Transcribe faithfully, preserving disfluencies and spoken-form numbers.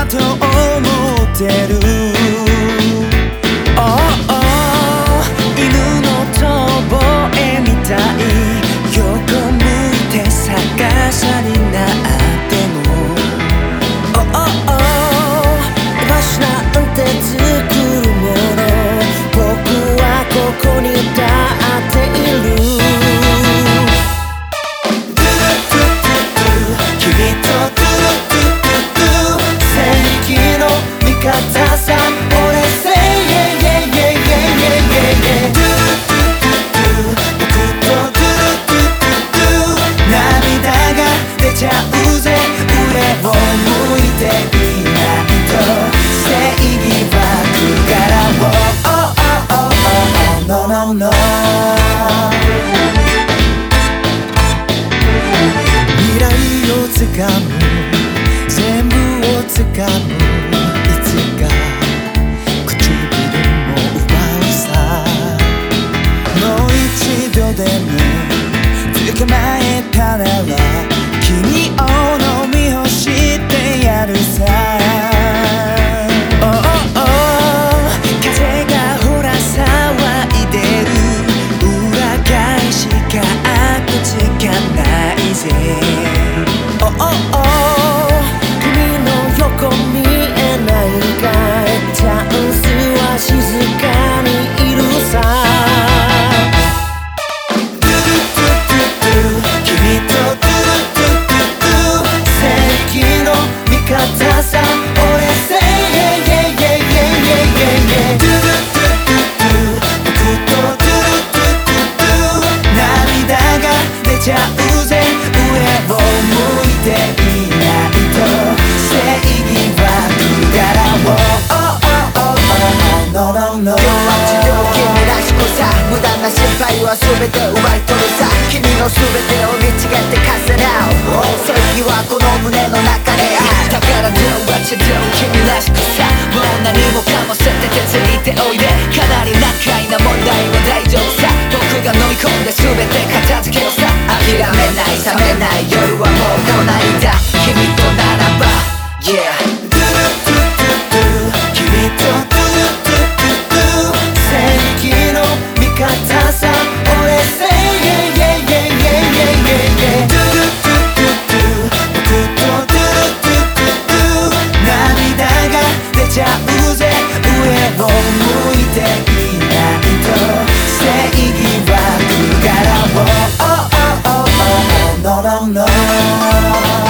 と思ってる。Oh, oh 犬の遠吠えみたい、横向いて逆さになっても Oh, oh, oh 場所なんて作るもの、僕はここに立っている。君とトゥルトゥトゥトゥ正義の味方さ、俺せいえいえいえいえいえいえいえトゥルトゥトゥトゥ僕とトゥルトゥトゥトゥ涙が出ちゃうぜ、上を向いていないと正義は来るから Oh, oh, oh, oh, oh, no, no, no 未来をつかむ、全部をつかむ、いつか唇も奪うさ。もう一度でも捕まえたなら君を飲み干してやるさ。Oh, oh, oh 風がほら騒いでる、裏返しか口がないぜ。Oh, oh, oh 君の横見えないかい、チャンスは静かにいるさ。トゥルトゥトゥトゥ君とトゥルトゥトゥトゥ正義の味方さ、俺せいえいえいえいえいえいえトゥルトゥトゥトゥ僕とトゥルトゥトゥトゥ涙が出ちゃうぜ、上を向いていないと正義は来るから Oh, oh, oh, oh, no, no, no 両足両君らしくさ、無駄な失敗は全て奪い取るさ、君の全てを見違って重ね合う正義はこの胸の中にある。だから Do what you do 君らしくさ、もう何もかも捨ててついておいで、かなり難解な問題は大丈夫さ、僕が飲み込んで全て片付けようさ。諦めない覚めない夜はもう来ないんだ、君とならば Yeah トゥルトゥトゥトゥ君とトゥルトゥトゥトゥ正義の味方さ、俺せいえいえいえいえいえいえいえトゥルトゥトゥトゥ僕とトゥルトゥトゥトゥ涙が出ちゃうぜ、上を向いていないと正義は来るから Oh, oh, oh, oh, oh, no, no, no